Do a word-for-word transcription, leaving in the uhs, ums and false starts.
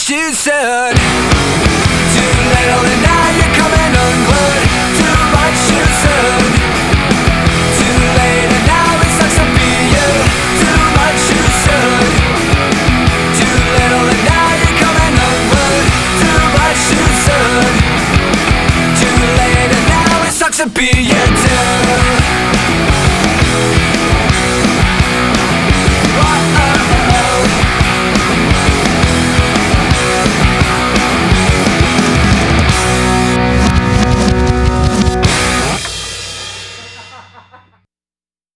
too soon. Too little and now you're coming unglued. Too much too soon. Too late and now it sucks to be you. Too much too soon. Too little and now you're coming unglued. Too much too soon. Too late and now it sucks to be you.